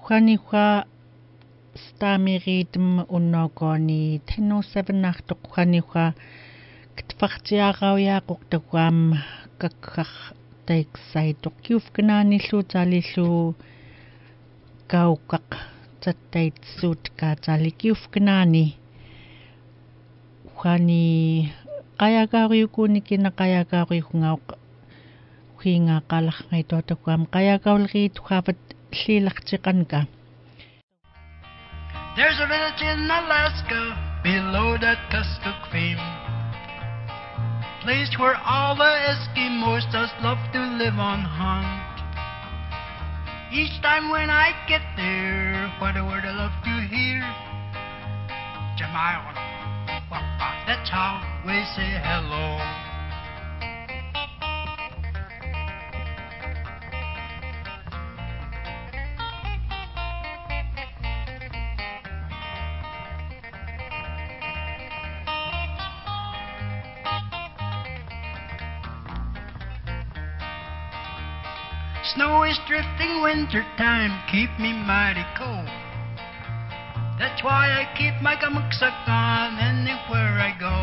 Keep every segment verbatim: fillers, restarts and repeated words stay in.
Juanihua Stamiridm Unogoni Tenno seven Nachtok Juanihua Ktfartiarauyaaqortakuam Kakkar Taiksaitok Yufkanaanillu Talillu Kaukaq Tattaitsuut Kaatalikiufkanaani Juani Qayagaariukunikina Qayagaariukungaaq Hinga qallarngaitotakuam Qayagaulriit Huavat Llilartiqanka. There's a village in Alaska below the Tuskuk Fame, place where all the Eskimos just love to live on hunt. Each time when I get there, what a word I love to hear. Jamayo, that's how we say hello. Snow is drifting, winter time keep me mighty cold. That's why I keep my gamuksak on anywhere I go.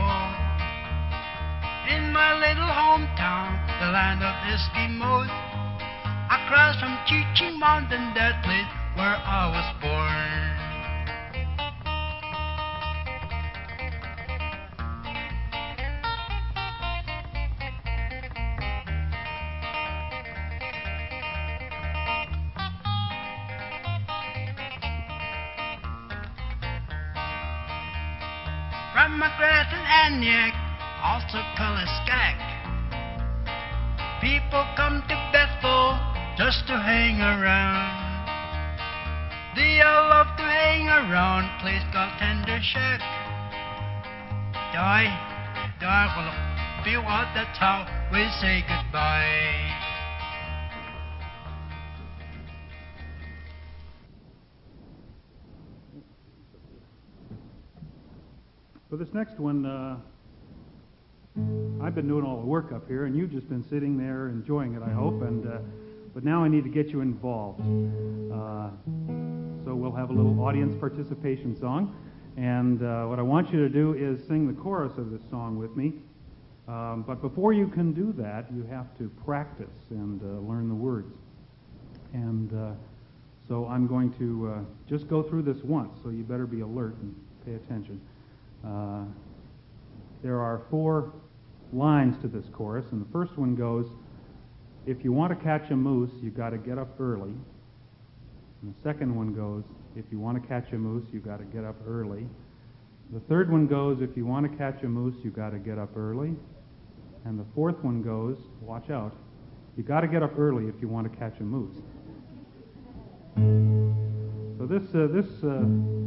In my little hometown, the land of Eskimos, across from Chichi Mountain, that place where I was born. From McGrath and Aniak, also Kaliskak, people come to Bethel just to hang around. They all love to hang around a place called Tender Shack. Die, die, feel what, that's how we say goodbye. For this next one, uh, I've been doing all the work up here, and you've just been sitting there enjoying it, I hope. And uh, but now I need to get you involved. Uh, so we'll have a little audience participation song, and uh, what I want you to do is sing the chorus of this song with me. Um, but before you can do that, you have to practice and uh, learn the words. And uh, so I'm going to uh, just go through this once, so you better be alert and pay attention. Uh, there are four lines to this chorus, and the first one goes, if you want to catch a moose, you got to get up early. And the second one goes, if you want to catch a moose, you got to get up early. The third one goes, if you want to catch a moose, you got to get up early. And the fourth one goes, watch out, you got to get up early if you want to catch a moose. So this uh, this uh,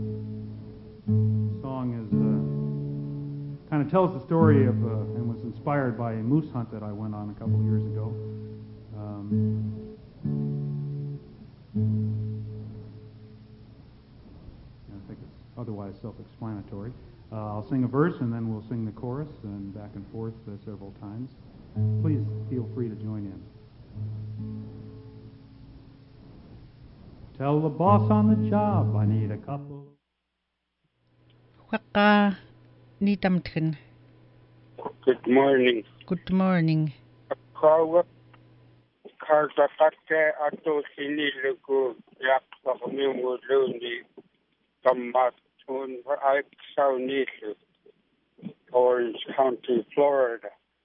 song is uh, kind of tells the story of uh, and was inspired by a moose hunt that I went on a couple of years ago. Um, I think it's otherwise self-explanatory. Uh, I'll sing a verse and then we'll sing the chorus and back and forth uh, several times. Please feel free to join in. Tell the boss on the job I need a couple. Waka Nitamtkin. Good morning. Good morning. Kawa Kartake Ato Siniluku Yak Pakamimundi Tamatun Aiksaunisu, Orange County, Florida.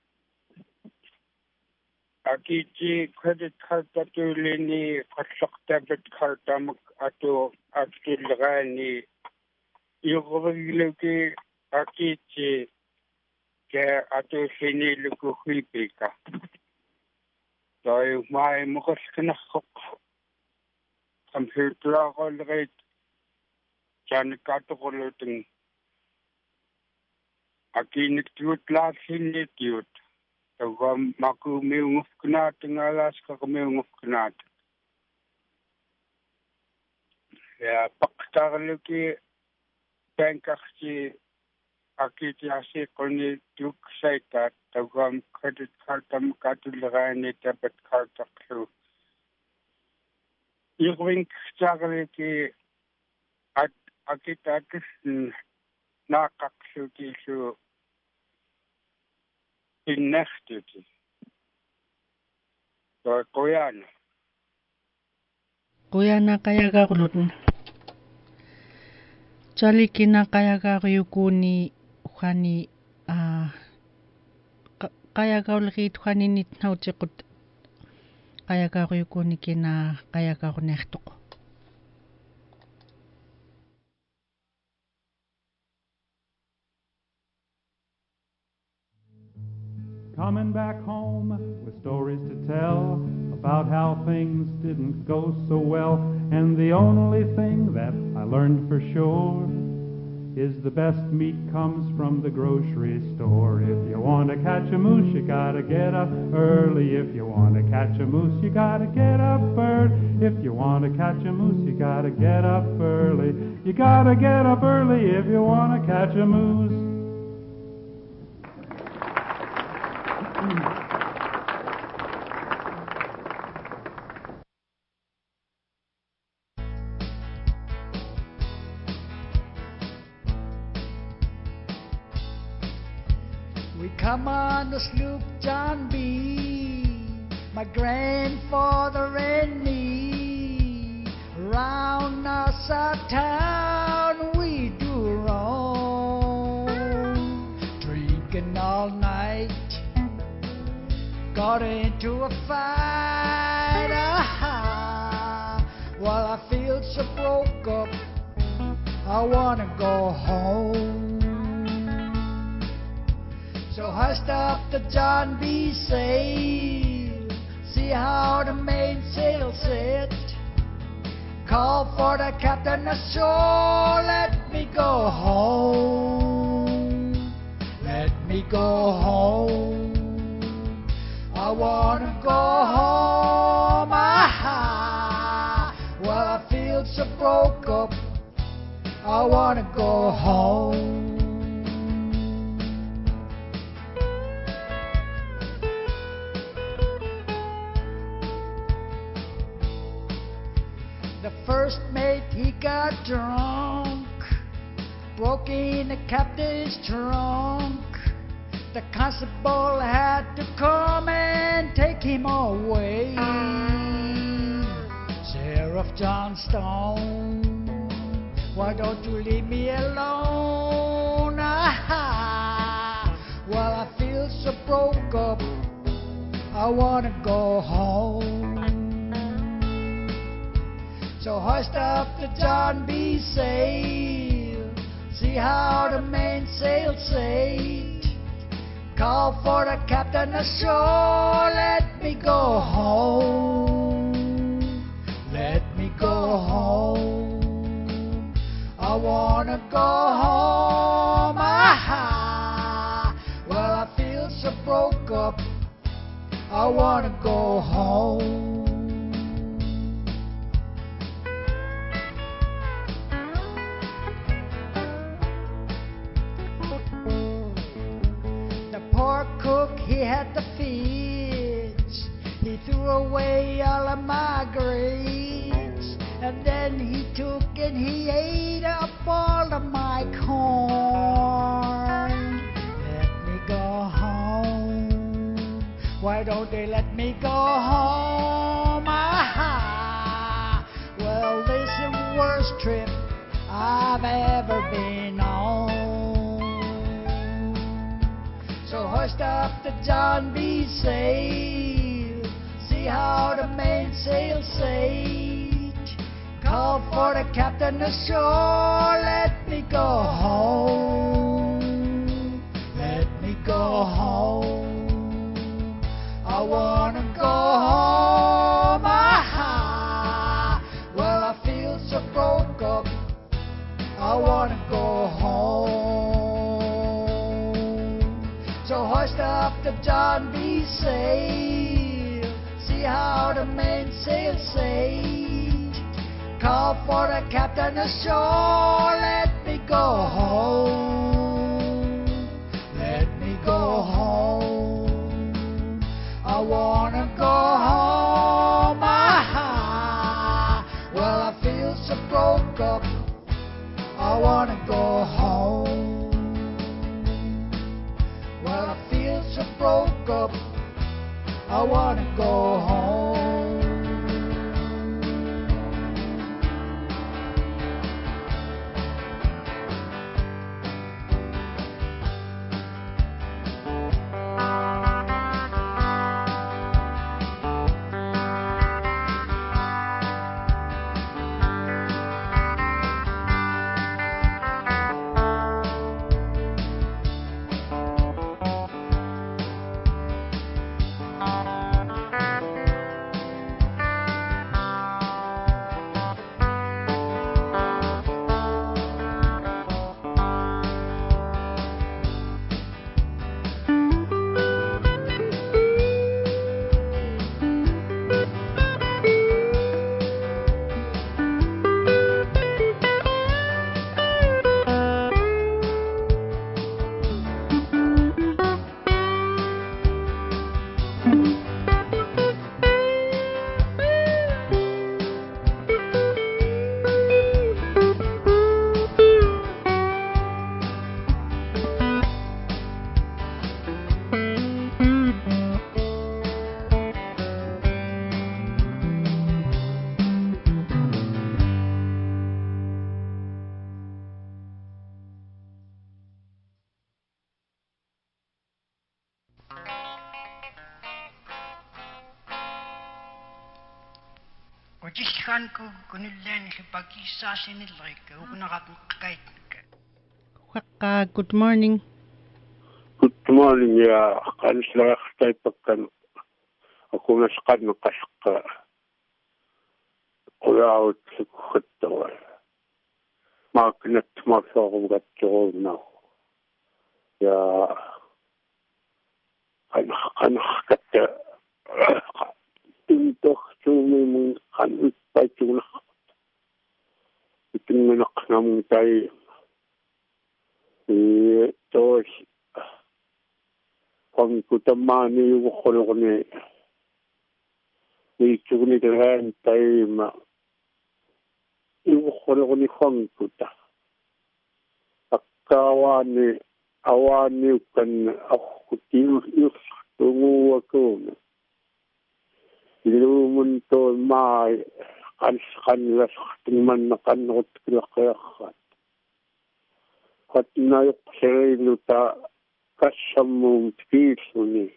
Akiji credit card atulini katlak debit card amak ato atulgani yugogiluki akiji ke ato siniluku hipika. Doi mai mukaskinakhok computer agolgait janikatukuluting akinik tiut la sinitiut. Tawam maku meunguf kenat ngalas ka meunguf kenat. Ya paktarluki bankaksi akiti asi koni tuk saita tawam credit card tam katulgani debit card taklu. Iwing Sagariki at Akitatis Nakaksuti in Nestity. So Koyan. Kuyana kaya garulun. Chali kina kaya garuyukuni Juani ah kaya gaulrit Juani nit nautikut kaya garuyukuni kina kaya garunertuko. Coming back home with stories to tell about how things didn't go so well, and the only thing that I learned for sure is the best meat comes from the grocery store. If you want to catch a moose, you gotta get up early. If you want to catch a moose, you gotta get up early. If you want to catch a moose, you gotta get up early. You gotta get up early if you want to catch a moose. We come on the sloop John B, my grandfather and me. Round Nassau town we do roam, drinking all night. Got into a fight, ah, while I feel so broke up, I wanna go home. So hoist up the John B. sail, see how the mainsail set. Call for the captain ashore, let me go home. Let me go home. I wanna go home, ah, well I feel so broke up, I wanna go home. The first mate, he got drunk, broke in the captain's trunk. The constable had to come and take him away. Sheriff Johnstone, why don't you leave me alone? Ah, well, I feel so broke up, I wanna go home. So hoist up the John B. sail, see how the mainsail set. Call for the captain ashore, let me go home. Let me go home. I wanna go home, ah, well I feel so broke up, I wanna go home. Poor cook, he had the fits. He threw away all of my grits, and then he took and he ate up all of my corn. Let me go home. Why don't they let me go home? Ah, well, this is the worst trip I've ever been on. So hoist up the John B. sail, see how the mainsail set. Call for the captain ashore, let me go home. Let me go home. I wanna go home, ah, well I feel so broke up, I wanna go home. So hoist up the John B. sail, see how the mainsail set. Call for the captain ashore, let me go home. Let me go home. I wanna go home, ah, fields are broke up. I wanna go home. Well, the fields are broke up. I wanna go home. Ujiskan ko kunillen hipakisasinilrik ukunakakait. Waka, good morning. Good morning, ya. Kan sila kay pagkan ako naskan ng kaska. Kuya out sa kutawal. Makinat masakong gatyo na. Ya, kan kan kata. Untuk cumi mung kan tay cuna. Iting menak namung tay. Ito kung kutamani yung kono kone ni cuni dengan tay ma yung kono kone kung kuta. Akawani awani kan ako tiyo yung tungu ako na. Ilumun to may kanskan las tingman na kanot kilakayakat. At nayok sereno ta kasamong piso ni.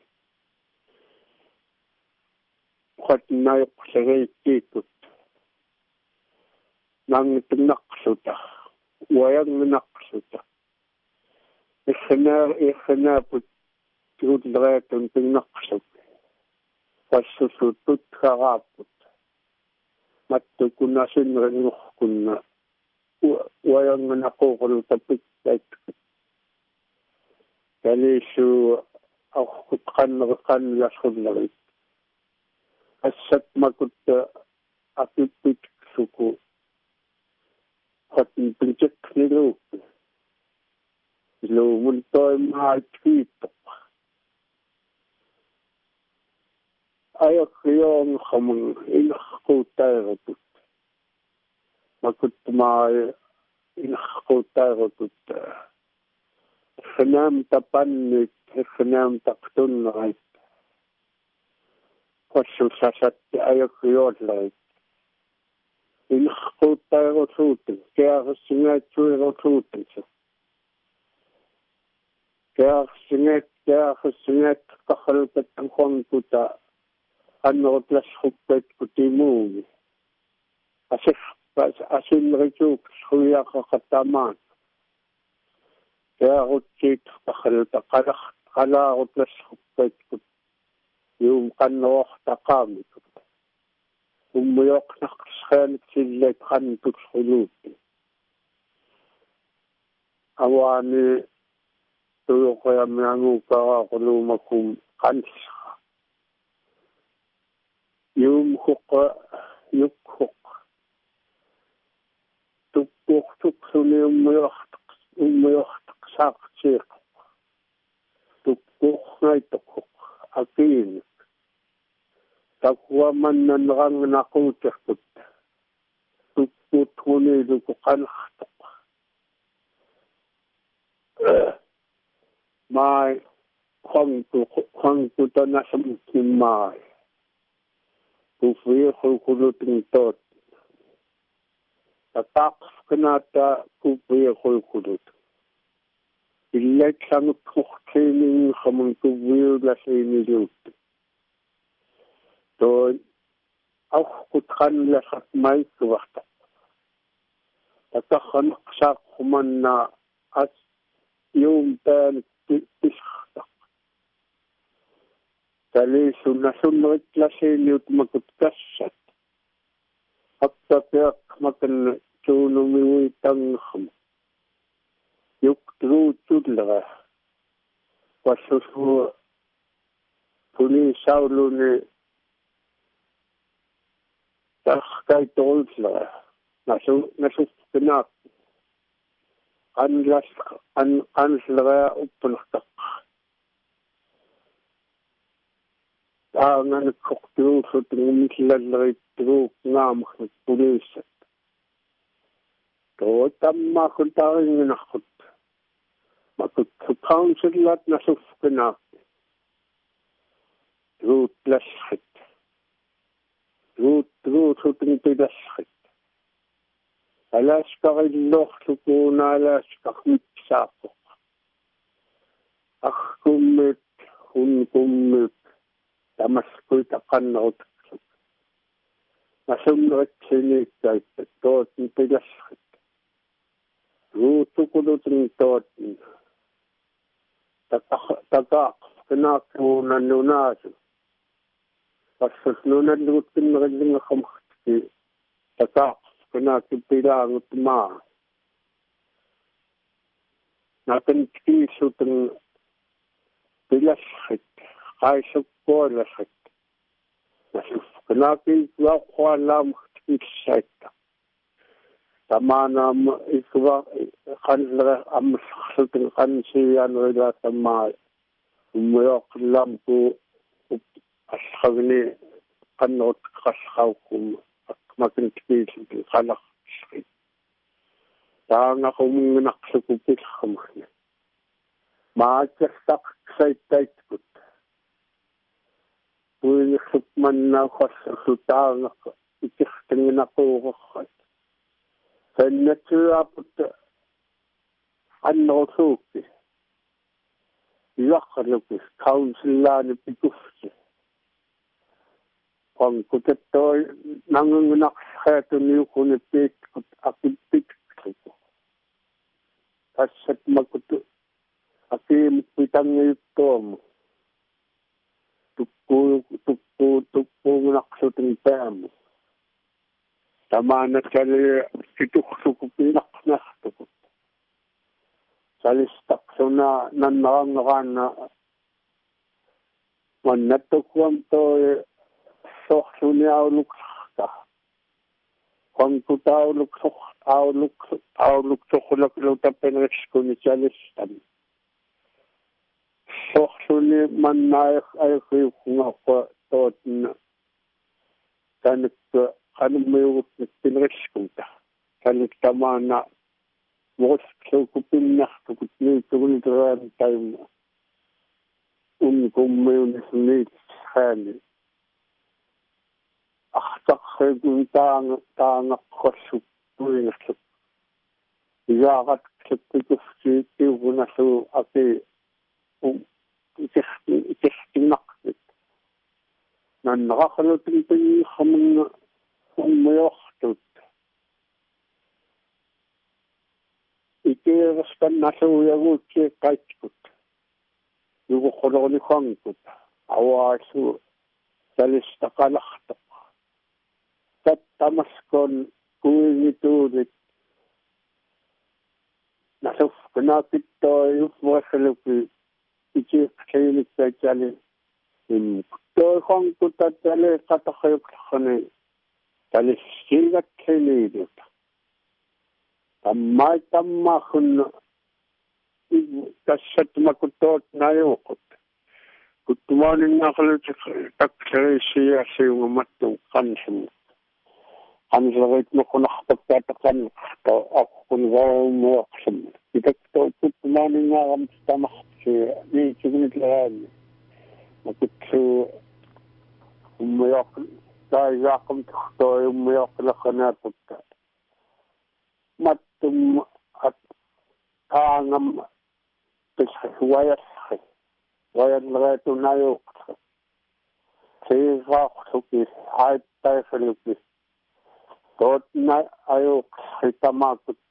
At nayok sereno tikot. Nang tinaksuta. Wayang naksuta. Ikhanar, ikhanar po tutlaretong tinaksuta. Pasusutut karaput. Matukunasin rin kuna. Wayang nakukulo tapit kahit. Kali su ako kan kan lasod larit. Asat makut apipit suku. At pinjek nilo. Ilo muntoy mahal pitok. Ayak yung kamang inakutay raput. Makut may inakutay raput. Khanam tapanit, khanam taktun rait. Pasu sasat ayak yung rait. Inakutay raput. Kaya kasingat yung raput. Kaya kasingat, kaya kasingat kakalpat ang kong puta. Ano plus hupet kutimu. Asif asin rito kuya kakataman. Kaya kutit kakalta kalak kala plus hupet kut yung kanok takam. Umuyok nakaskan sila kan tutsulut. Awani tuyo kaya miangu ka kulumakum kansa. Yung hook, yung hook. Tukuk tuk suni umuyok, umuyok sak sik. Tukuk ngay tukuk, akin. Takwa man nanrang nakutikut. Tukut niilu ku qanarta mai khong tu khong tu tana sam mai tu fui khu khu lu ting tot ta tak kanata ku fui khu khu lu ille kan ku training khamun ku will la sei ni lu to auch ku kan la khat mai ku waqta ta khan sa khumanna as يوم تاني تشخص تالي سنة سنة تلاشين يوتما كتكشت حتى تيق مكان تونو ميوي تنخم يكترو تدلغة وشوشو توني ساولوني تخكاي تولفلغة نشوف كناك أنلاش أن أنسلغا أبنختق أنا كوكتو فتن مثل اللي تروك نام خد بوليسة تو تم كنت أغني نخد ما كنت كونسلات نشوف كناك روت لشخت روت روت فتن تلشخت علاش كغلوخ تكون علاش كخمساقو أخكمت هنكمت تمسكو تقنعت نسمعت سنيك تايت توت نتلشخت روتو كدوت نتوت تقاق كناكونا نونازو فسسنونا نوت كنغلين خمختي تقاق kena kepilang utama. Nakan ti suteng pilas hit, kai sukor las hit. Nasuf kena ki wa kwalam hit tamana ikwa khanla am suteng khan siyan wala tama umyok lam ku ashkhagni qannot khashkhawkum makin tipis di kalak sri. Tanga kung naksukupit khamkhne. Maakastak say tight kut. Puin sukman na khasutang ikisting na ko khat. Sennatura put anno suki. Yakhlukis councilani pikufsi. Kung kutettoy nangungunak sa tuniw kunipit kut akipit ko. Kasat magkutu akim pitang itom. Tukpo tukpo tukpo naksuting pam. Tama na kali ituksukupinak na tukot. Salistak so na nanangakan na manatukwam to soxuni awluk ta kon kuta awluk sox awluk awluk soxulak lo tapenex kunichalistan soxuni manay ay khunga ko totna kanik kanumay pinex kunta kanik tamana mos kupinna kupni tugulran time un kummayun ni khani أخطأ تان تان خشوع وينسب إذا قد كتبت في ونسوا أكيد تحت تحت نقد من غخلة تنتهي خمن هم يخطط إذا رسل نسوا يقول كي كايتكت يقول خلوني خانكت عواسو ثلاثة أخطأ تمسكن كوي تودك نشوف كناكت توي وصلوا في كينك تجالي إن توي خان كتجالي كتخيب خني تالي شيلك كيني تما تما خن كشت ما كتوت نايوكت كتوان النخل تكسر شيء شيء ومتن خنشم Hansarit mo ko nakapagtatakan ako kung gawin mo ako. Itakto ko tumanin nga kami sa tamak siya. Ni sigunit lahan. Makitso umayak dahil yakam takto umayak na kanatag ka. Matum at kangam wayas wayas na ito na yung siya suki ay tayo sa lupis. Tot na ayo kita makut.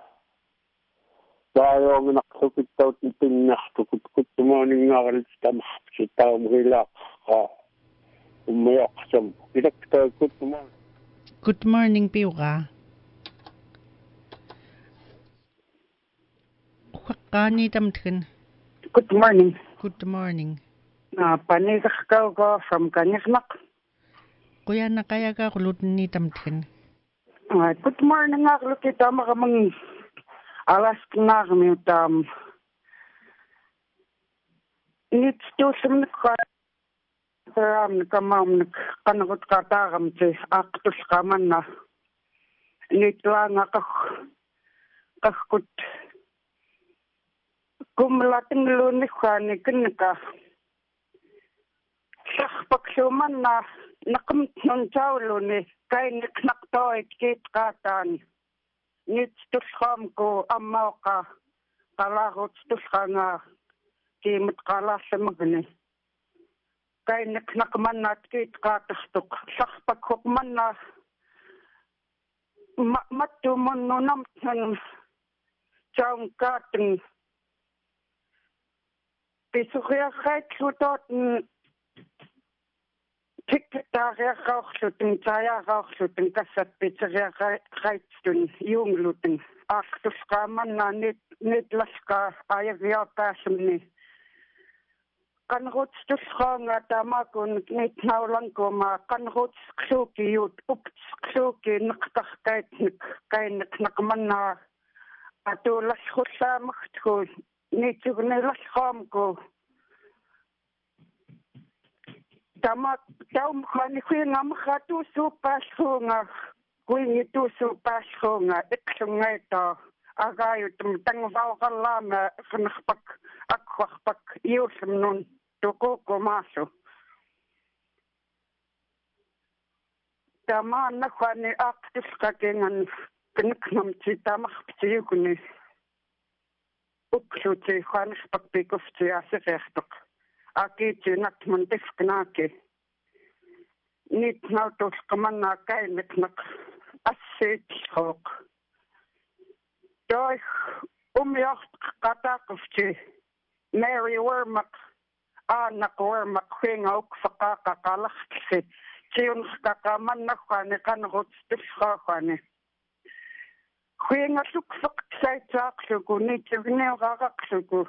Dayo ang naksukit daw titing na tukut-kut tumaning nga kalit sa kita umhilak ka umayak sa kita kita kut tumaning. Good morning, Piura. Kani tamtkin. Good morning. Good morning. Na panikak ka ko from Kanyaknak. Kuya na kaya ka kulut ni tamtkin. Uh, good morning nga kulut kita makamang alas na kami tam. Nits to some ka ram kamam kanakot kata kam te aktus kaman na. Nitla nga kak kakut. Kumlating lunik ka ni kinika. Sakpaksuman na nakamtnon chawlo ni kay niknakto ikit katan. Nits tuskam ko amaw ka kalakot tuska nga kimit kala sa magni. Kay niknakman na ikit katastok. Sakpakhukman na matumon no namtnon chawng kating. Pisukya kahit sutot tiktakya kauksutun saya kauksutun kasat pisukya kahit stun yung lutun aktus kaman na nit nitlas ka ayaw yaw pasum ni kanrots tuska nga tama kun nit naulang ko ma kanrots ksuki yut ups ksuki naktak kahit nik kay naknakman na ato las kutsa maktko Nito nilas kam ko. Tama tao mukha kuya nga makatuso pasko nga. Kuya nito so pasko nga. Iksong nga ito. Agayo tumtang vaw ka lama. Kanakpak akwakpak iyosam nun. Tuko ko maso. Tama na kwa ni aktus ka kengan. Kanaknam chita makapsiyo ko ni. Uksuti khanis pakpikuf ti asefechtok. Aki ti nakmantif knake. Nit nautos kaman na kay niknak asit hok. Doi umyacht katakuf ti Mary Wormak anak Wormak hinga uk fakakakalak ti tiyun kakaman na kwane kanhot tifkakwane. Kuya suksak sa itaksuko, nito ginewakaksuko.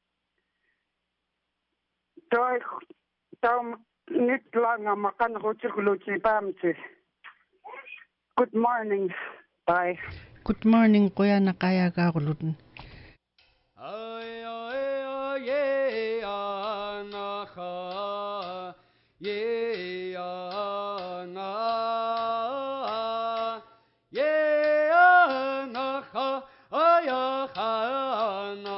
Toy, tao nit lang ang makanakutsukulutsi pamsi. Good morning. Bye. Good morning, kuya na kaya ka kulutun. Ay, ay, ay, ay, anaka, ye, ana, ye. Ayahana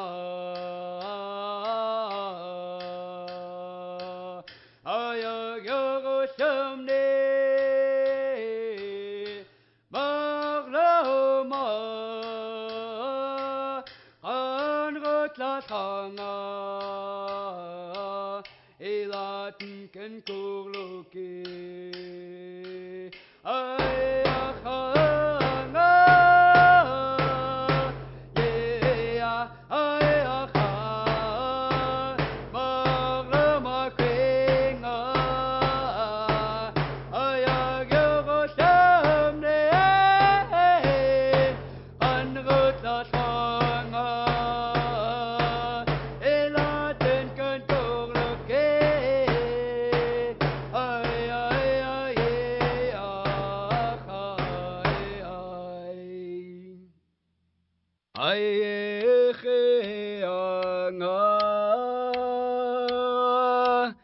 Ayagosamne Maglama Anrotlatana Elatin Kenkurloki Ayahana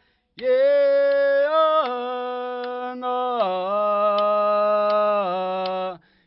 Yeah,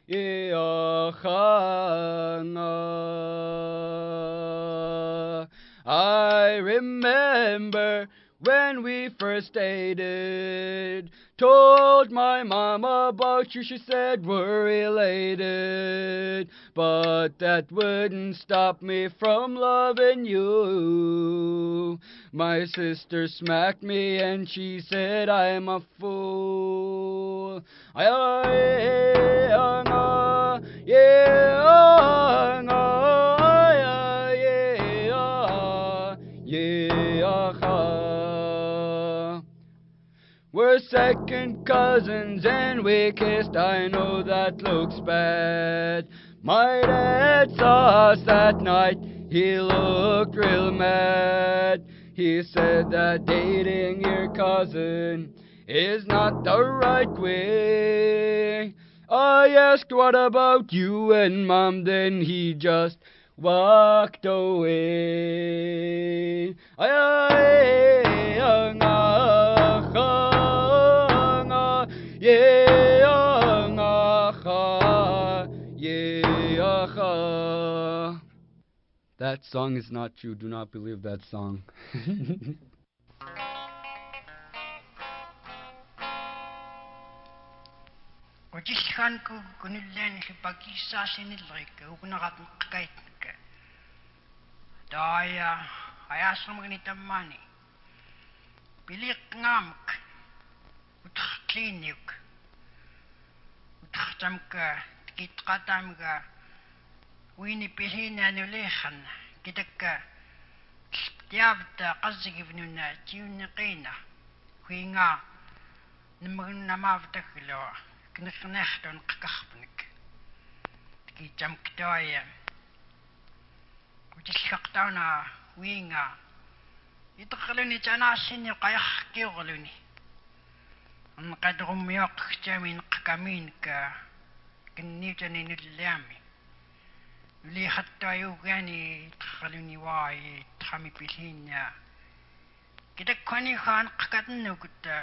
Yeachanga. I remember when we first dated. Told my mom about you, she said we're related. But that wouldn't stop me from loving you. My sister smacked me and she said I'm a fool. Ay, ay, anga, yeah, anga, ay, yeah, yeah, yeah. We're second cousins and we kissed, I know that looks bad. My dad saw us that night, he looked real mad. He said that dating your cousin is not the right way. I asked what about you and Mom, then he just walked away. Ay, ay, anga, anga, yeah, anga, yeah. That song is not true. Do not believe that song. Kujiskan ko kunulan si pag-isa sinilay ka, ukunakat makakait ka. Daya, ayas na magnitam mani. Pilik ngamak, utak klinik. Utak tam ka, tikit katam ka. Wini pilhin na nulihan, kita ka. Tiabta kazigib nuna, tiyun na kina. Hui nga, namag namavta kilo. Kneknecht en kakachpnik. Die jam kdoye. Kuti shaktauna winga. Ito kaluni jana sinyo kayak kioluni. Ang kadrumyok jamin kakamin ka. Kinito ni nilami. Lihat tayo gani kaluni wai kami pilhin niya. Kita kani khan kakatnu kuta.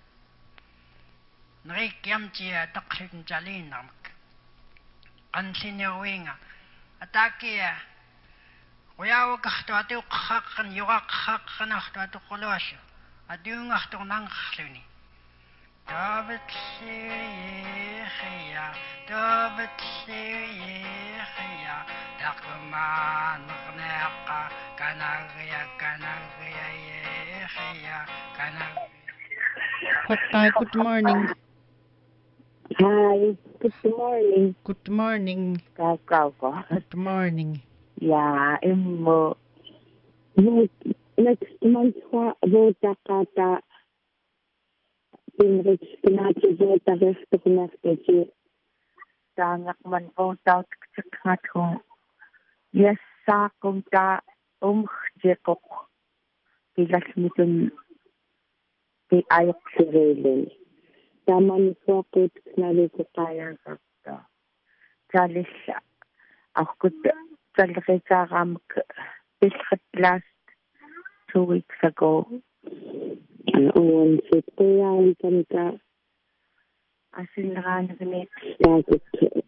Narikiam tia takhin jalinam. Kansinyo winga. Atakia. Kuyaw kahto atu kakhan yuak kakhan ahto atu kolosyo. Adung ahto nang khluni. David siya, David siya. Takuman neka kanagya kanagya siya kanag. Hi, good morning. Hi, good morning. Good morning. Kau kau ko. Good morning. Yeah, imo. Next month ko vota kata. Pinrich pinati vota resto kunaste ji. Tangak man vota tsakat ko. Yes, sa kumta umjekok. Pilas mitun pi ayok sirele. Taman ko kut knali ko kaya sakta. Chalis ako chalre karam bishat last two weeks ago. On sit kaya kanta asin ran gnet static.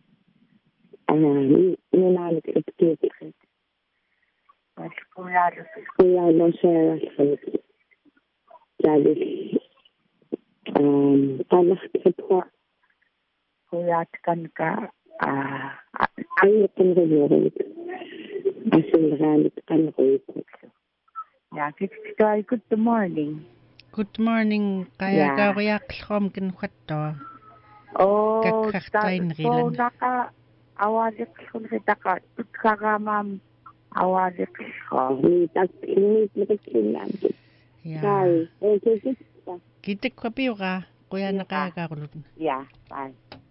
Ani ninalik itkit. Mas kuya kuya no share Chalis Um, talas ko kuyat kan ka ay ito rin asin ralit kan ko ito. Yeah, good morning. Good morning. Kaya ka kuya klom kin khato. Oh, kakaktain rilan. Oh, naka awalik ko kita ka tutkaramam awalik ko. Tak ini kita kinan. Yeah. Okay, Kita kwapiyo ka, kuya na kaya ka kulot. Yeah, bye.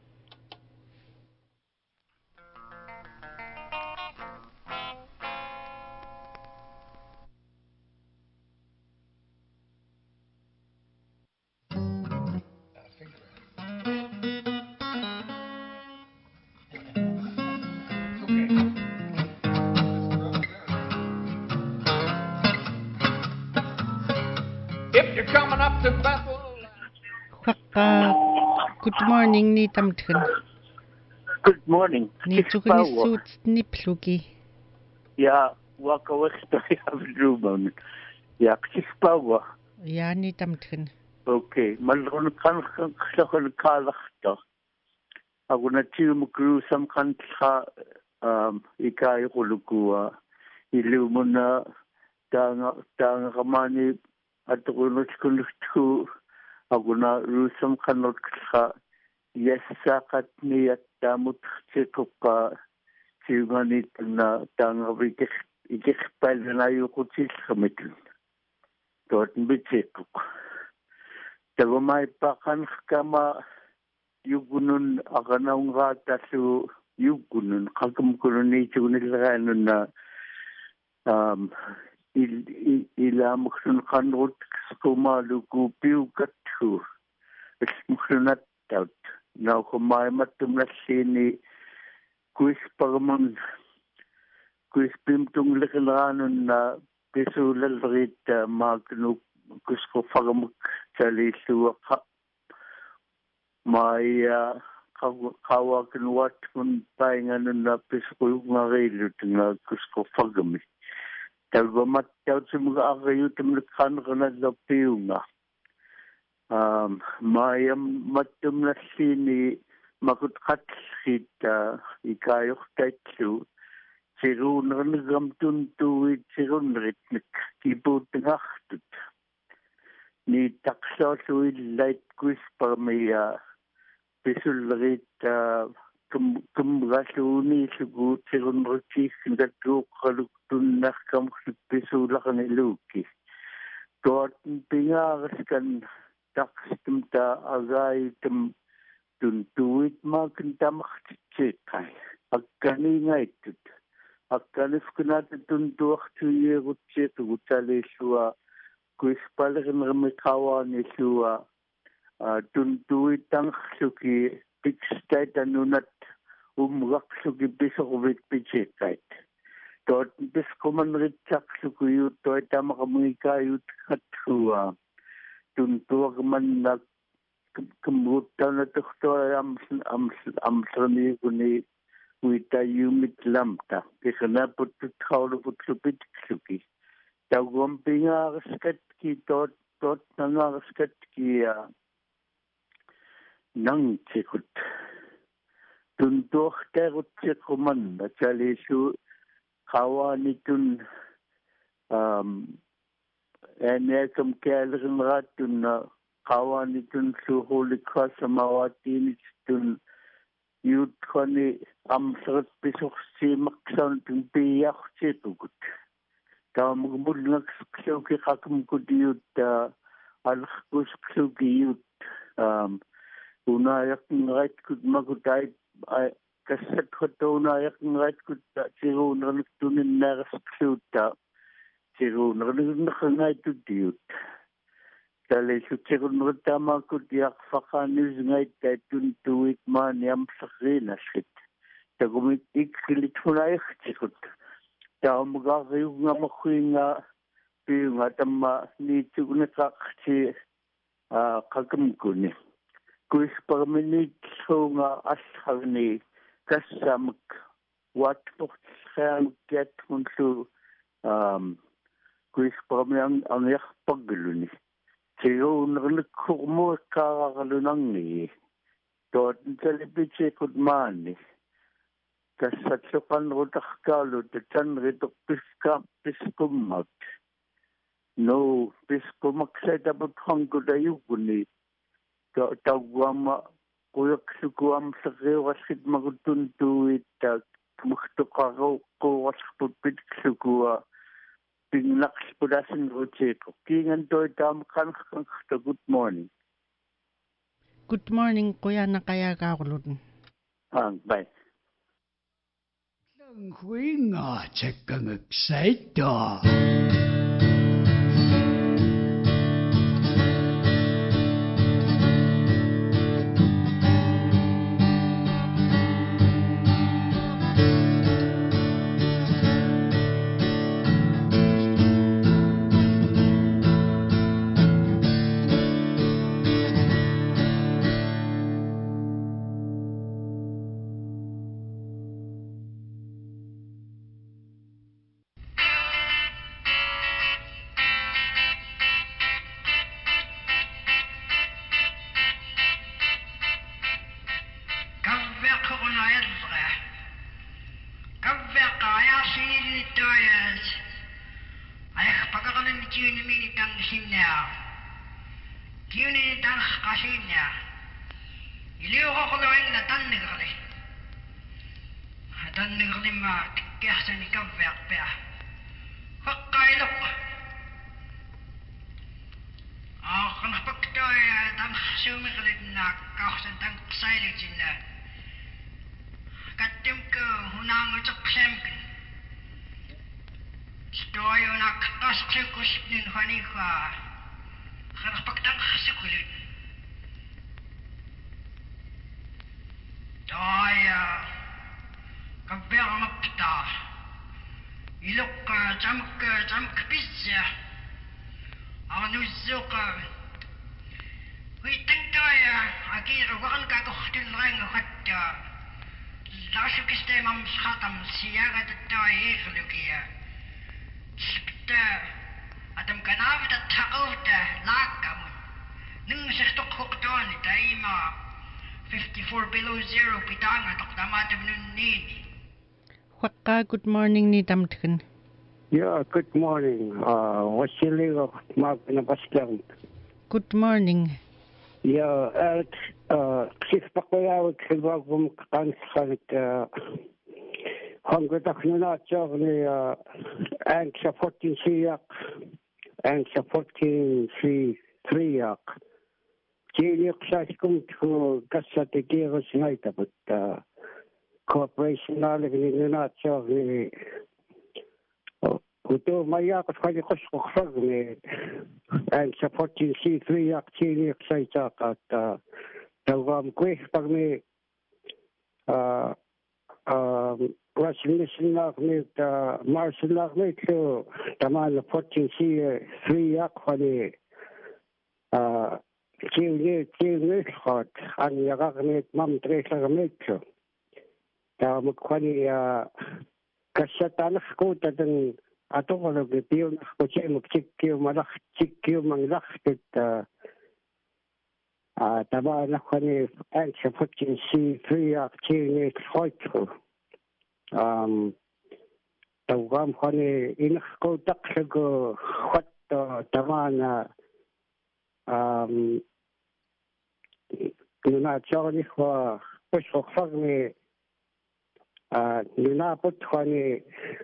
If you're coming up to Bethel. Kwaka, good morning ni tamtun. Good morning. Ni tukini suit ni plugi. Ja, waka westa ja vdruman. Ja, kispawa. Ja, ni tamtrin. Okay, malron kan kan kalachta. Aguna tiu mukru sam kan tha um ikai kulukua. Ilumuna tanga tanga kamani atukunu tkuntu aguna rusam kanot tha. Yes, sakat ni at damut tsikupa tigani na tanga bikik ikik palna yukutis kamitin. Dorten bitikuk. Tagumay pakan kama yugunun akanaung gata su yugunun kakam kununi chunilganun na um il il ilamuksun kanut skumaluku piukatu. Muksunat out. Now, kumay matum na sini kuis pagaman kuis pimtung lekalanon na pisulal rit magnu kus ko pagamuk sali suwa ka may kawa kinwat kun paingan na pisul ngarilut na kus ko pagami. Talbamat yaw sumuga akayutum lekan kana lapiyo nga. Um, mayam matum na sini makutkat kita ikayok taitlu sirun nagam tuntuit sirun ritnik kibut ngahtut ni taksa suit light quiz parmaya pisul rit kum kum gasuni sugut sirun ritis ngatru kaluktun nakam pisul kan iluki tot pingas kan takstum ta agay tum tuntuit makin tamakchikai akkani ngaitut akkanif kunat tuntuak tuye gutche gutale shua kuispalgen ramikawa ni shua tuntuit tang suki pikstait anunat umrak suki bisokvit pichekait tot biskoman ritsak suki yut toy tamakamika yut katua tuntuak man na kemutan na tukto am am am srani kuni wita yumit lamta kisana putut khawlu putlupit suki tawgom pinga skat ki tot tot nanga skat ki nang chikut tuntuak terut chikuman na chali su khawani tun um ene kam kelrin ratun na kawani tun su holy cross samawati tun yut khani amsrat pisok si maksan tun piyak chitugut ta mugbul nak skso ki khakum kudiyut al khus skso ki yut um unayak ngait kud magutai kasat khoto unayak ngait kud chiru nan tunin nar skso ta Siru nagnagnay to diut. Dali su siru nagtama ko diak fakanus ngay tatun tuwit man yam sakrina shit. Tagumit ikilit hunay chikut. Tao magakayo nga makuy nga piyo nga tama ni tugunakak si kakamkuni. Kuis pagaminit so nga ashag ni kasamag watpok sayang get hunsu um kuis pamyang ang yak pagluni siyo naglikmo kakalunang ni tot telepiche kudmani kasatsukan rutak kalu titan ritok piska piskumat no piskumak sa dapat hanggo dayuguni tawama kuyak sukuam sa kayo kasit magutuntuit muktukakaw ko kaspupit sukua pinglaks pudasin rocheko. Kingan to itam kan good morning. Good morning, kuya na kaya kakulun. Ah, bye. Lang hui nga chekang excited. na edre. Kavveka ja siili toias. Aih pagakalan ni Juni mini tang sinna. Juni tang kasinna. Iliyo ko kuloing na tannigali. Tannigali ma tikyahsa ni kavvek pia. Kakkailok. Ah, kan paktoy tang sumigalit na kausan tang ksailit na. Katim ko hunang utak semkin. Stoyo na kasklikus nin hanika. Kan paktang sikulit. Daya kabel mapta. Ilok jamk jamk pizza. Anuzuka. We think daya agir wakan ka ko til rang hatta. Lasuk istemam schatam siyaga daya eglukia. Spta adam kanavda taovda lakamun. Nung sechtok hokton daima fifty-four below zero pitanga tokdamatab nun nini. Wakka, good morning ni Damtkin. Yeah, good morning. Uh, what's your legal mark in the Baskan? Good morning. Yeah, at uh, Chief Pakoya, Kilbagum, Kansat, uh, Hundred of Nuna Journey, uh, and supporting Siak, and supporting three, three yak. Jiluk Saskum to Gassat Gears night, but uh, Corporation Knowledge in Nuna Journey. Kuto maya ko kali ko skog ni and supporting C three actually excited at tawam ko pag ni uh um Russian na ni Marshall na ni to taman supporting C three actually uh Chile Chile hot and yagagnet mam tres agmet ta mo kwani kasatan ko tadang ato ko na bibiyo na ko siya magsikyo malak sikyo manglak tit taba na ko ni ang sa putin si three actually hoito um tawam ko ni inak ko taksago hot tama na um nuna chawni ko puso fag ni nuna put ko ni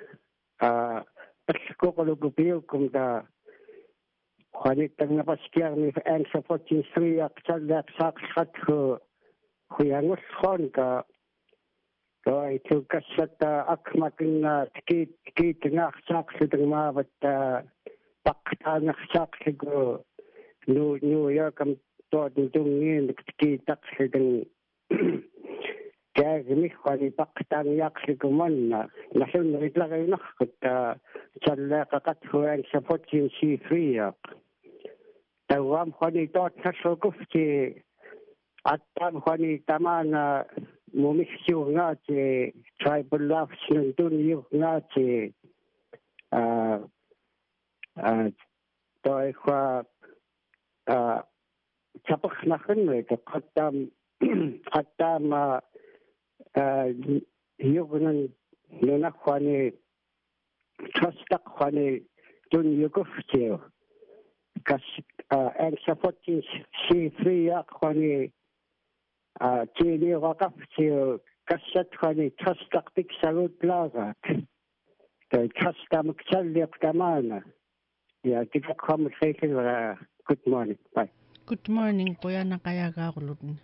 Ko ko ko biyo kum da khani tang na paskiar ni ang supporting three akchal da sak khat ko khuyang khon ka ko ai tu kasata akmakin na tiki tiki nga sak sidang ma bat pakta na sak sigo new new york am to dung ni tiki tak sidang kaya gini khani paktan yak sigoman na nasun ritlagay na kut Challa kakat huang supporting C three yak. Tawam khani tot kasogufti atam khani tamana mumisyu nga che tribal laughs nundun yu nga che uh uh toy kwa uh chapak na khunwe ka khatam khatam uh yugunan nuna khani Trustak khani tun yugufti kas and supporting C three yak khani chini wakafti kasat khani trustak tik salut lagat kay trustam kchalyak tamana ya kita kham khaykel good morning bye Good morning kuya nakayaga kulun.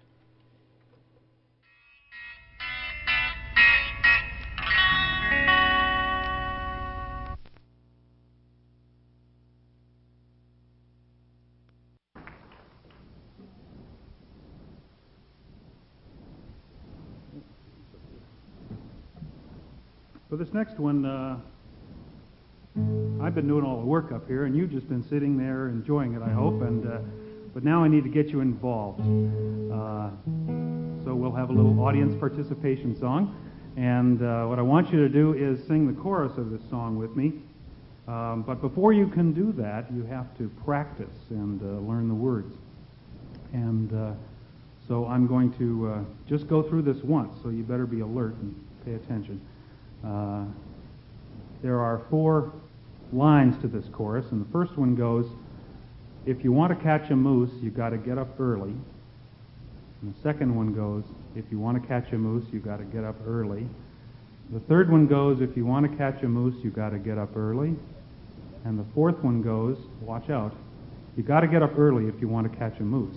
For this next one, uh, I've been doing all the work up here, and you've just been sitting there enjoying it, I hope. And uh, but now I need to get you involved. Uh, so we'll have a little audience participation song, and uh, what I want you to do is sing the chorus of this song with me. Um, but before you can do that, you have to practice and uh, learn the words. And uh, So I'm going to uh, just go through this once, so you better be alert and pay attention. Uh, there are four lines to this chorus, and the first one goes, if you want to catch a moose, you've got to get up early. And the second one goes, if you want to catch a moose, you've got to get up early. The third one goes, if you want to catch a moose, you've got to get up early. And the fourth one goes, watch out, you've got to get up early if you want to catch a moose.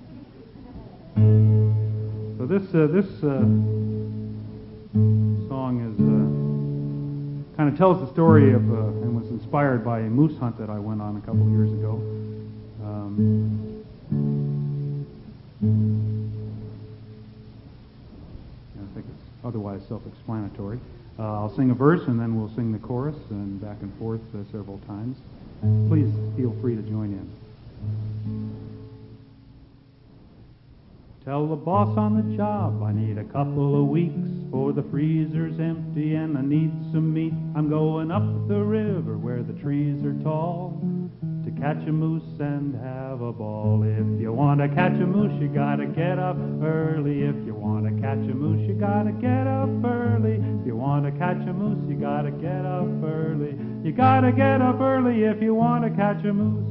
So this uh, this uh, song is uh, kind of tells the story of uh, and was inspired by a moose hunt that I went on a couple of years ago. Um, I think it's otherwise self-explanatory. Uh, I'll sing a verse and then we'll sing the chorus and back and forth uh, several times. Please feel free to join in. Tell the boss on the job I need a couple of weeks, for the freezer's empty and I need some meat. I'm going up the river where the trees are tall to catch a moose and have a ball. If you want to catch a moose, you gotta get up early. If you want to catch a moose, you gotta get up early. If you want to catch a moose, you gotta get up early. You gotta get up early if you want to catch a moose.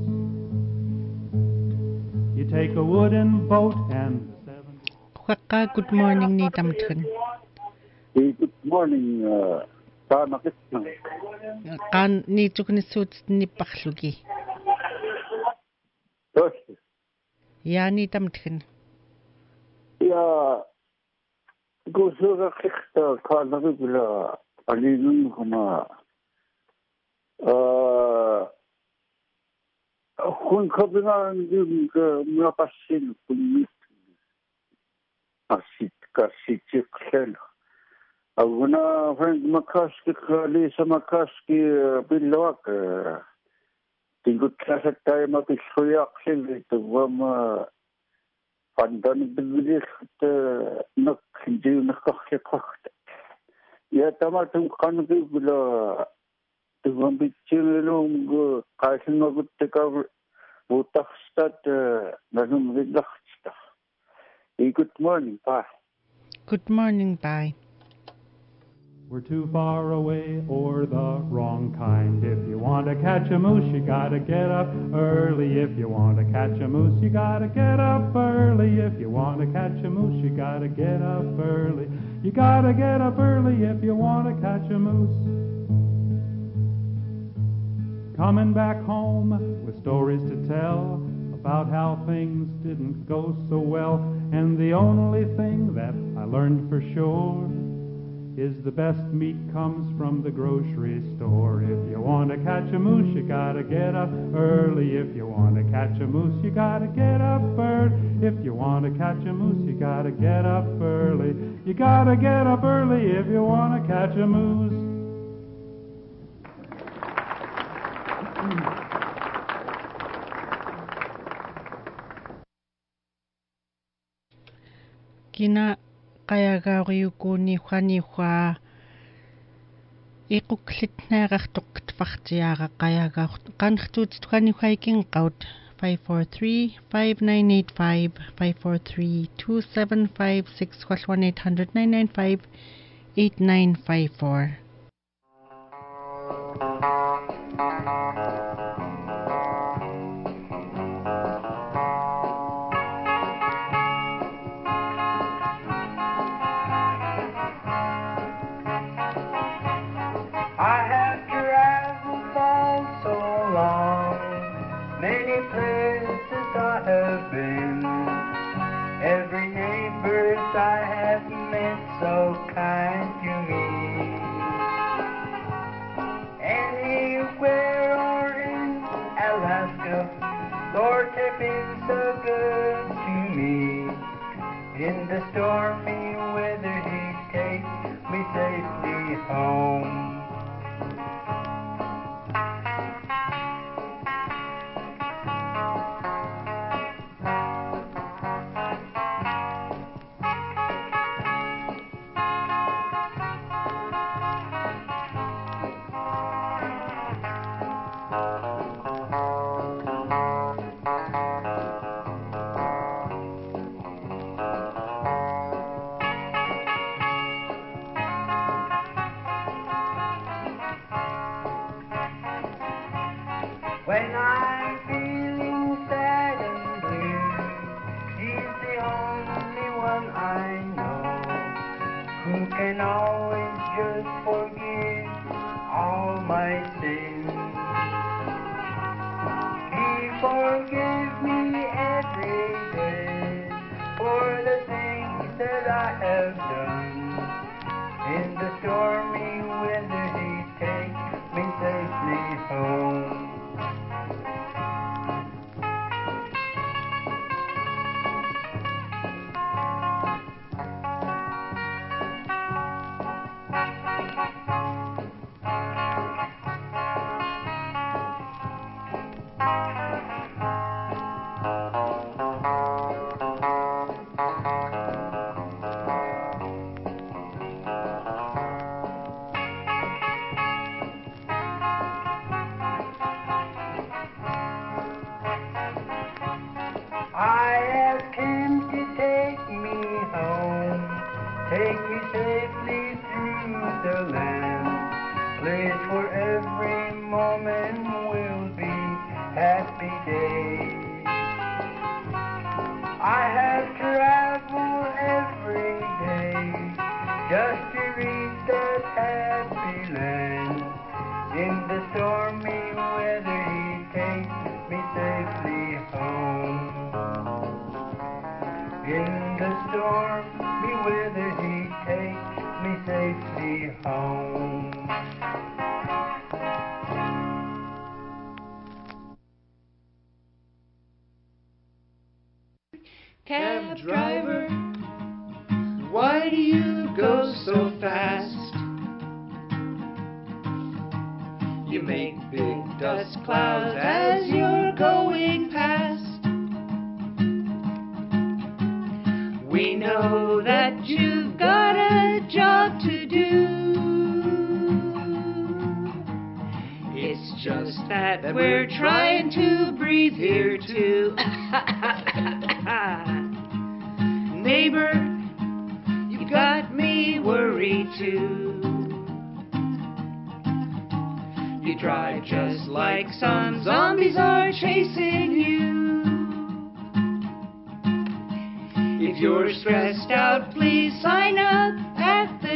You take a wooden boat and Good morning, ni Tamthun. Good morning, Tamakit. Kan ni Tuknisut ni Pakhlugi. Ya ni Tamthun. Ya, Gusura Kikta, Kanagula, Alinun Hama. Kun Kabinan, Muapasin, Kun Asit Kasiti Klen. Aguna, Frank Makaski, Lisa Makaski, Bilwak, Tingut Classic Time of Israel, the Wama Pandan Bilis, the Nuk, Jim Kochi Kocht. Yet Tamatum Kanagula, the Wambicilum, Kaisen of the cover, Utachstat, Nazum Vidachsta. Good morning, bye. Good morning, bye. We're too far away or the wrong kind. If you want to catch a moose, you gotta get up early. If you want to catch a moose, you gotta get up early. If you want to catch a moose, you gotta get up early. You gotta get up early if you want to catch a moose. Coming back home with stories to tell about how things didn't go so well, and the only thing that I learned for sure is the best meat comes from the grocery store. If you want to catch a moose, you gotta get up early. If you want to catch a moose, you gotta get up early. If you want to catch a moose, you gotta get up early. You gotta get up early if you want to catch a moose. Kina qayagaariukuni khani khwa iquklitnaarartoq tfartiara qayagaar qanrtuut khani khaikin qaut five four three, five nine eight five, five four three, two seven five six, one eight hundred, nine nine five, eight nine five four. In the stormy weather, he takes me safely home. When I'm feeling sad and blue, he's the only one I know who can always just forgive all my sins. He forgives me every day for the things that I have done. In the stormy weather, he takes me safely home. I ask him to take me home, take me safely through the land, place where every moment will be happy days. I have traveled every day just to reach that happy land. In the stormy weather, he takes me safely home. In the stormy weather, he takes me safely home. Cab driver, why do you go so fast? You make big dust clouds as you're going past. We know that you've got a job to do. It's just that we're trying to breathe here too. Neighbor, you got me worried too. You drive just like some zombies are chasing you. If you're stressed out, please sign up at the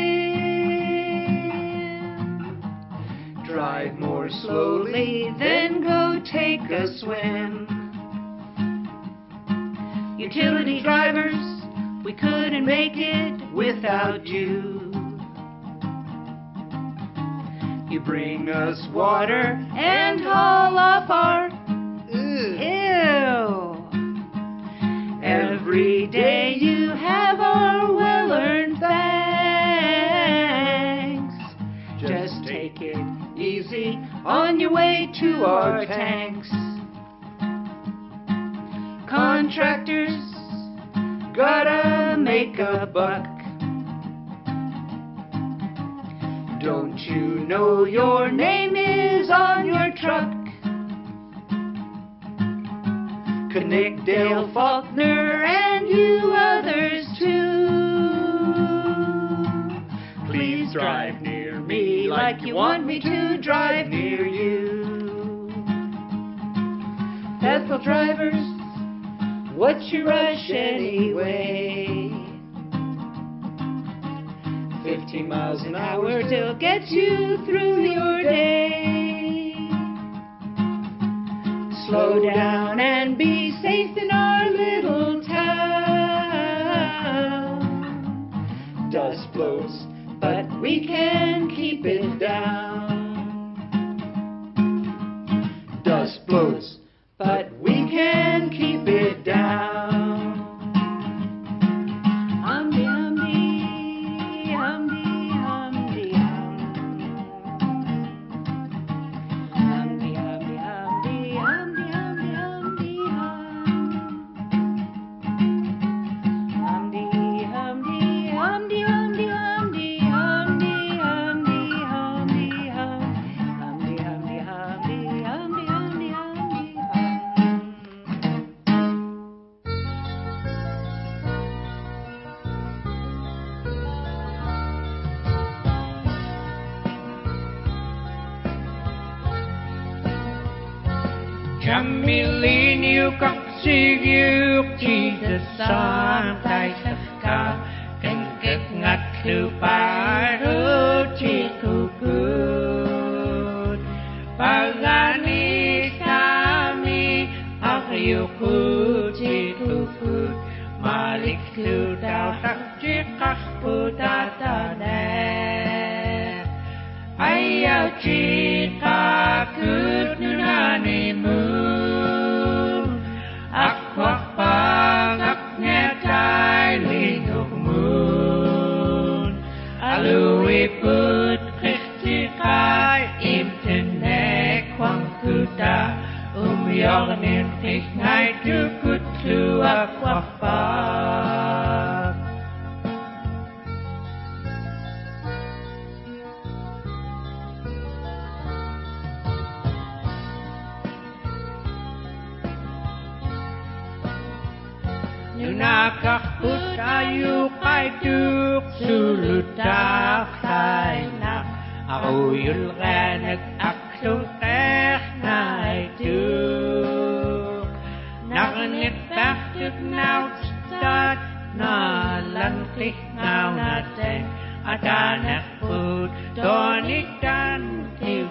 gym. Drive more slowly, then go take a swim. Utility drivers, we couldn't make it without you. You bring us water and haul off our ew. Every day you have our well-earned thanks. Just take it easy on your way to our tanks. Contractors, gotta make a buck. Don't you know your name is on your truck? Knickdale, Faulkner, and you others too. Please drive near me like you want me to drive near you. Bethel drivers, what's your rush anyway? Fifteen miles an hour till gets you through your day. Slow down and be safe in our little town. Dust blows, but we can keep it down. Dust blows, but we can keep it down. Humdy, humdy, humdy, humdy, hum. Humdy, humdy, humdy, humdy, humdy, humdy, hum. Humdy, humdy, humdy, humdy, humdy, humdy, humdy, humdy, hum. Jamilin got you, Jesus, son, thy God, can get not to buy her chiku good. Pagani kami, Ariuku chiku good. Malik lu đào sắc chiếc các bù ta ta nè ai ao chi ta cứ như na ni mu ác hoặc ba ngắc nghe trái li ngục mu alui put Christi kai im ten ne quang cứ ta um yong nen thích ngay tu cút tu ác hoặc ba Naka putayu kai tuk suluta kainak Aku yulganak aksung teh nai tuk Nakanit baktuk naut stat na lanklik nau nateng Adanak put donikan tiu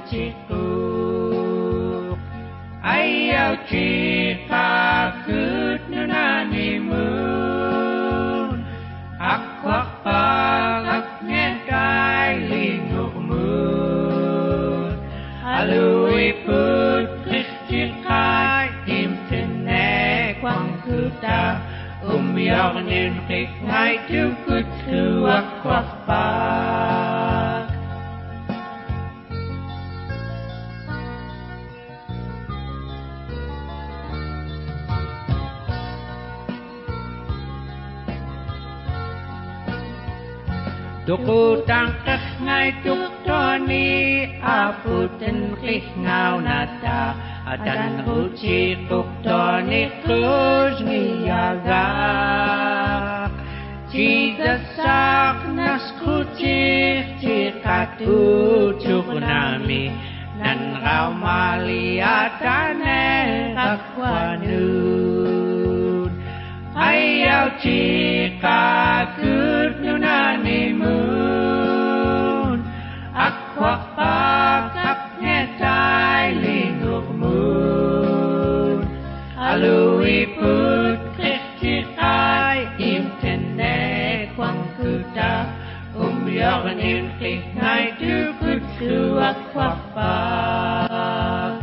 cikuk Ayaw chika kut nunani moon Akwak pagak ngekay linguk moon Alui put Christikay imtene kwang kuta Umyok nintik ngay tukut tu akwak pag Tuku tangkak ngay tuktoni aputin klik ngau nata adan uci tuktoni kus ngiyaga Jesus sak nas kucik cikatu cuknami nan kau maliatane kakwanun ayaw chika kut nunani moon akwak pakap ngetay linguk moon alui put Christikay imtene kwang kuta umyok nintik ngay tukut tu akwak pak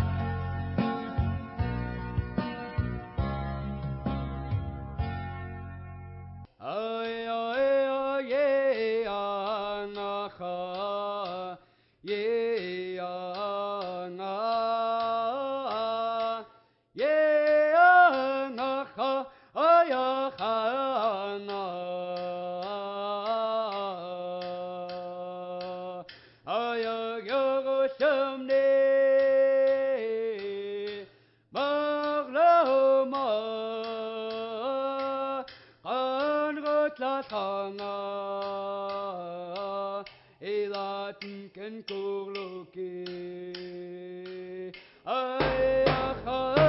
Ken kurluki ay akha